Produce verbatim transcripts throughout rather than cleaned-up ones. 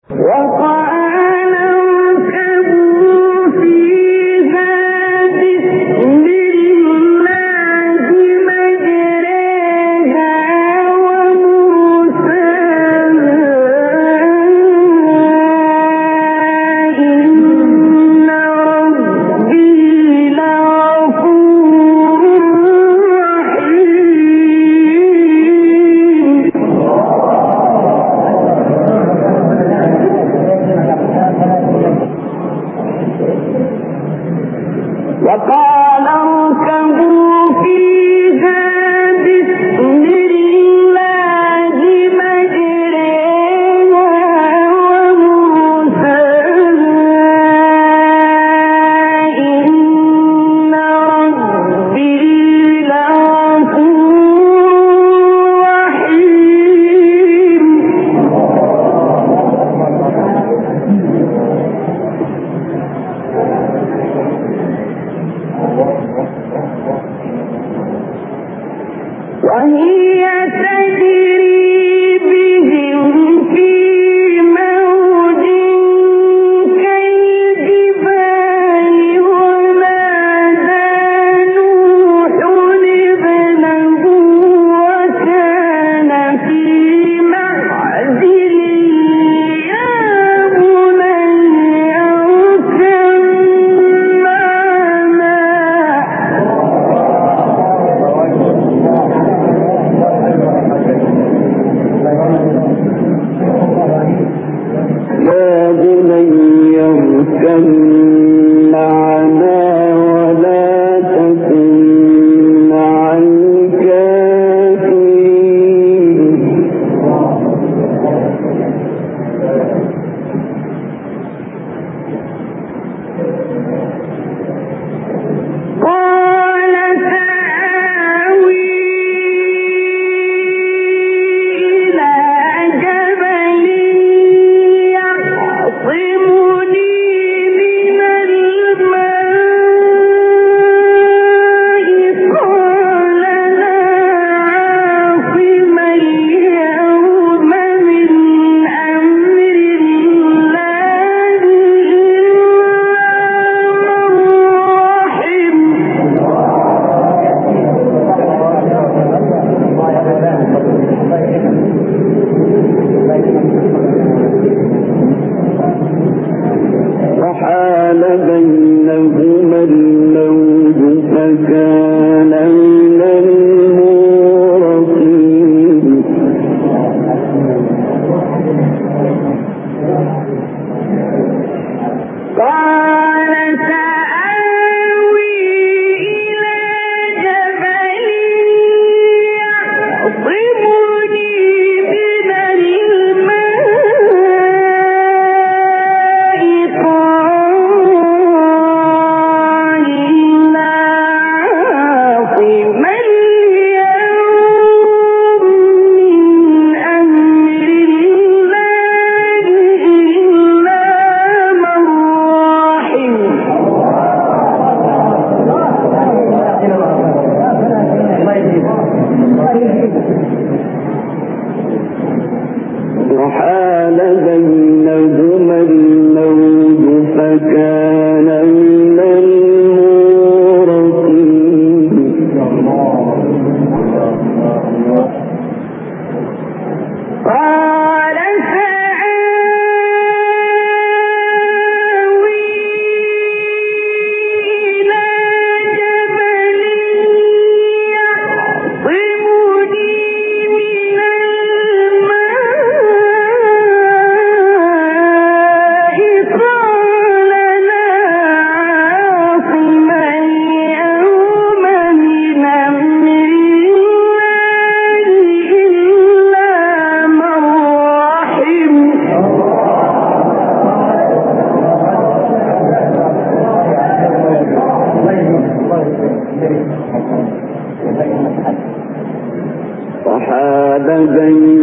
وحال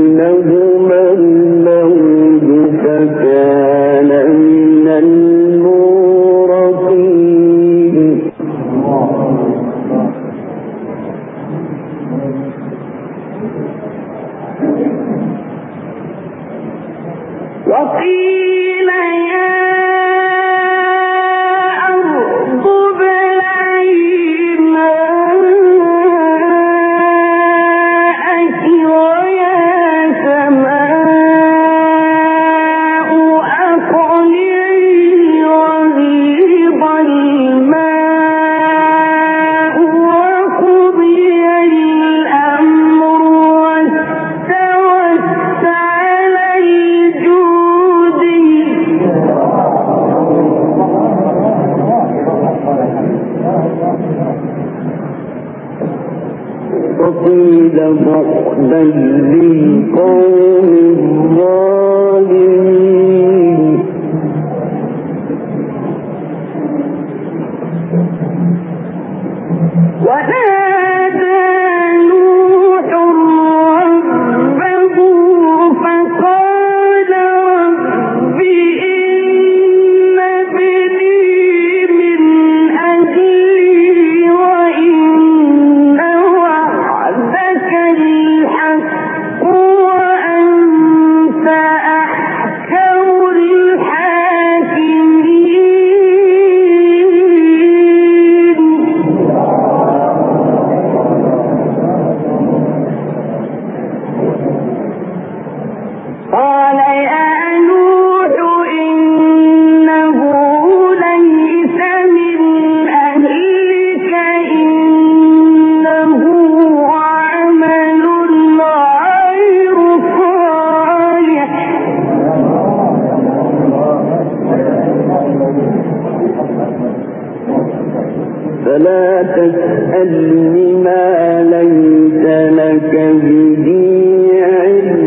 بينهما الموج فكان من المغرقين وقيل وقيل بعدا للقوم الظالمين ونادى نوح ربه فقال رب إن ابني من أهلي وإن وعدك الحق وأنت أحكم الحاكمين قال يا نوح إنه ليس من أهلك إنه عمل غير صالح فلا تسألني ما ليس لك به علم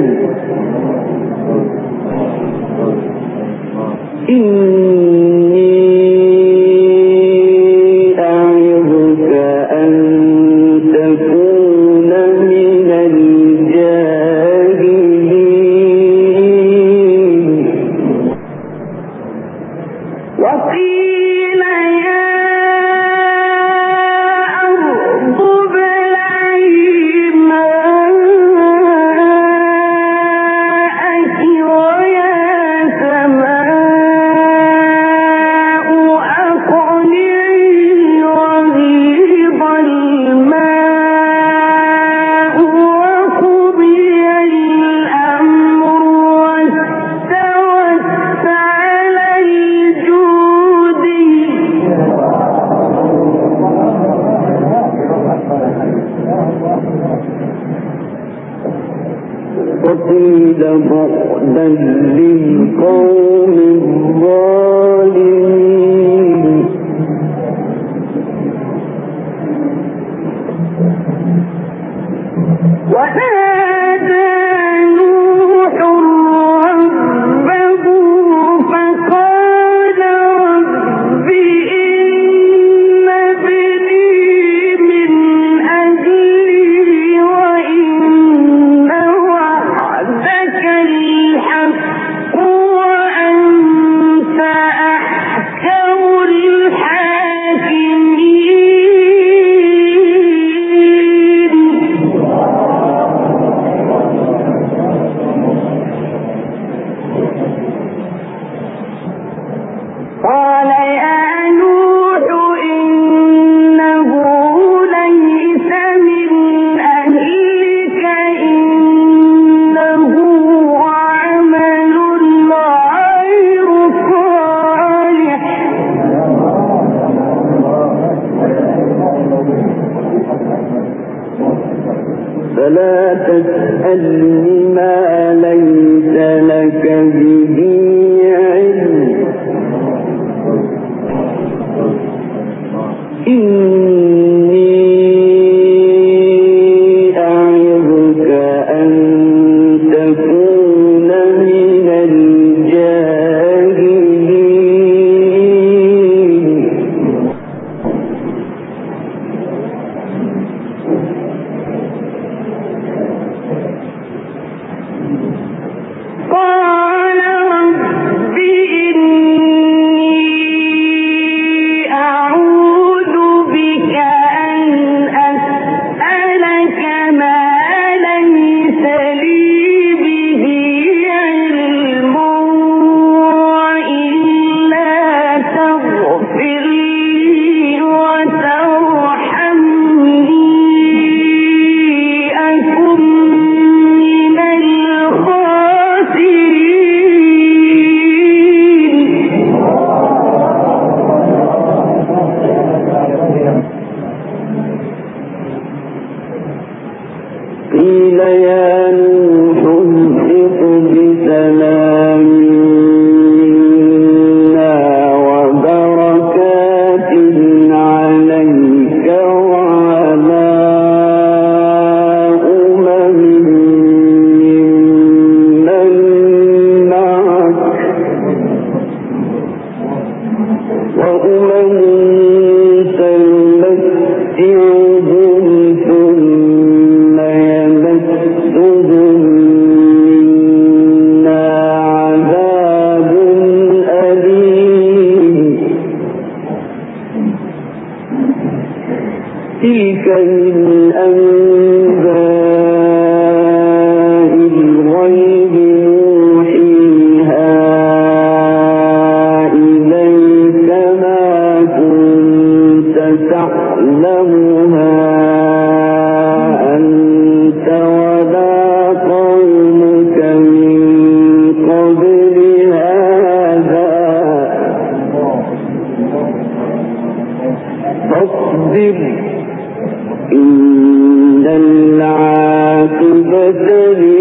إني أعظك أن تكون من الجاهلين وقيل يا أرض ابلعي ماءك ويا سماء أقلعي وغيض الماء وقضي الأمر واستوت على الجود وقيل بعدا للقوم الظالمين ونادى نوح ربه فقال رب إن ابني من أهلي وإن وعدك الحق وأنت أحكم الحاكمين قال يا نوح إنه ليس من أهلك إنه عمل غير صالح فلا تسألني ما ليس لك به علم إني أعظك أن تكون من الجاهلين قال رب إني أعوذ أمم سنمتعهم ثم يمسهم منا عذاب أليم تلك من أنباء الغيب نوحيها إليك ما كنت تعلمها أنت ولا قومك من قبل هذا فاصبر إن العاقبة